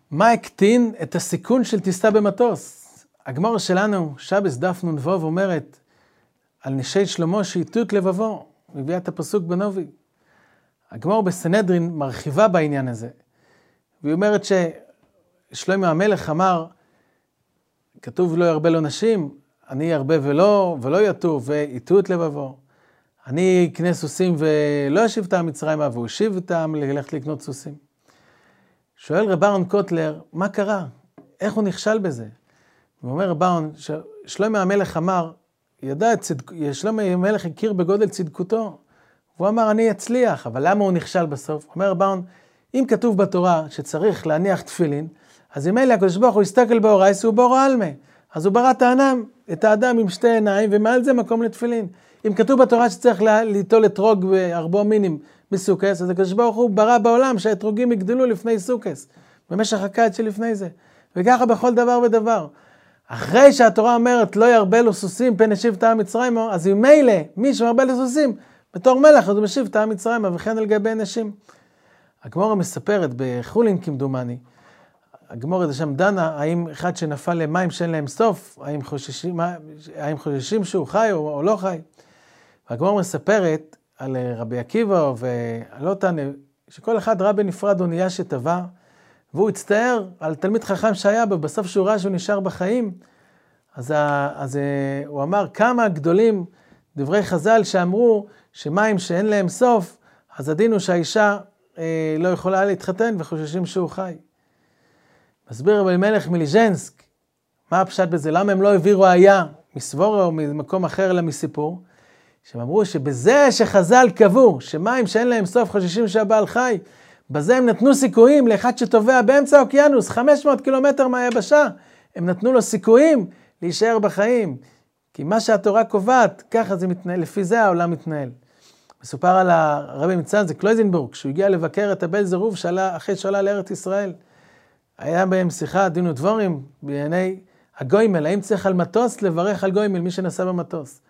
מה הקטין את הסיכון של טיסה במטוס? הגמרא שלנו, שבס דף נ"ו, אומרת על נשי שלמה שהיטות לבבו, מביאה את הפסוק בנובי. הגמרא בסנהדרין מרחיבה בעניין הזה, והיא אומרת ששלמה המלך אמר, כתוב לא ירבה לו נשים, אני ירבה ולא יטו, והיטות לבבו. אני אקנה סוסים ולא אשיב טעם מצרימה, והוא השיב טעם ללכת לקנות סוסים. שואל רב אהרון קוטלר, מה קרה? איך הוא נכשל בזה? הוא אומר רב אהרון, שלמה המלך אמר, שלמה המלך הכיר בגודל צדקותו, והוא אמר, אני אצליח, אבל למה הוא נכשל בסוף? הוא אומר רב אהרון, אם כתוב בתורה שצריך להניח תפילין, אז אם אלה הקדוש ברוך הוא יסתכל באורייס, הוא באור העלמה. אז הוא ברא את האדם עם שתי עיניים, ומעל זה מקום לתפילין. אם כתוב בתורה שצריך ליטול אתרוג בארבעה מינים בסוכס, אז הקדוש ברוך הוא ברא בעולם שהאתרוגים יגדלו לפני סוכס, במשך הקיץ שלפני זה. וככה בכל דבר ודבר. אחרי שהתורה אומרת לא ירבה לו סוסים פן השיב טעם מצרימה, אז אם מילא מי שמרבה לו סוסים בתור מלך, אז הוא משיב טעם מצרימה, וכן על גבי נשים. הגמרא מספרת בחולין כמדומני, הגמרא שם דנה, האם אחד שנפל למים שאין להם סוף, האם חוששים שהוא חי או לא חי. והגמרא מספרת על רבי עקיבא ועלותן, שכל אחד ראה בנפרד אונייה שטבע, והוא הצטער על תלמיד חכם שהיה בו, בסוף שהוא ראה שהוא נשאר בחיים, אז הוא אמר כמה גדולים דברי חז"ל שאמרו שמים שאין להם סוף, אז הדין הוא שהאישה לא יכולה להתחתן וחוששים שהוא חי. מסביר רבי מלך מליז'נסק, מה הפשט בזה? למה הם לא הביאו ראיה מסבורה או ממקום אחר אלא מסיפור? שהם אמרו שבזה שחז"ל קבעו שמים שאין להם סוף חוששים שהבעל חי, בזה הם נתנו סיכויים לאחד שטובע באמצע האוקיינוס, 500 קילומטר מהיבשה, הם נתנו לו סיכויים להישאר בחיים. כי מה שהתורה קובעת, ככה זה מתנהל, לפי זה העולם מתנהל. מסופר על הרבי מצאנז קלויזנבורג, כשהוא הגיע לבקר את הבעל זרוב אחרי שעלה לארץ ישראל. היה בהם שיחה, דין ודברים, בענייני הגוימל, האם צריך על מטוס לברך על גוימל, מי שנסע במטוס.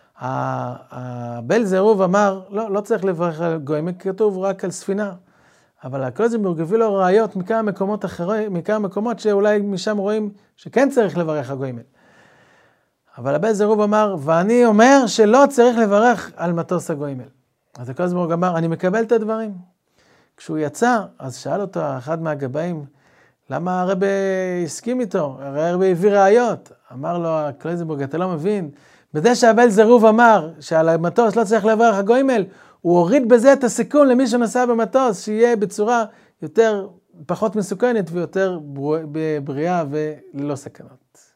הבעל זרוב אמר, לא צריך לברך על גוימל, כתוב רק על ספינה. אבל הקלויזנבורג הביא לו ראיות מכמה מקומות אחרים, מכמה מקומות שאולי משם רואים שכן צריך לברך על גוימל. אבל הבעל זרוב אמר, ואני אומר שלא צריך לברך על מטוס הגוימל. אז הקלויזנבורג אמר, אני מקבל את הדברים. כשהוא יצא, אז שאל אותו אחד מהגבאים, למה הרבי הסכים איתו? הרבי הביא ראיות. אמר לו הקלויזנבורג, אתה לא מבין. בזה שהבעל זרוב אמר שעל המטוס לא צריך לברך הגוימל, הוא הוריד בזה את הסיכון למי שנוסע במטוס, שיהיה בצורה פחות מסוכנת ויותר בריאה וללא סכנות.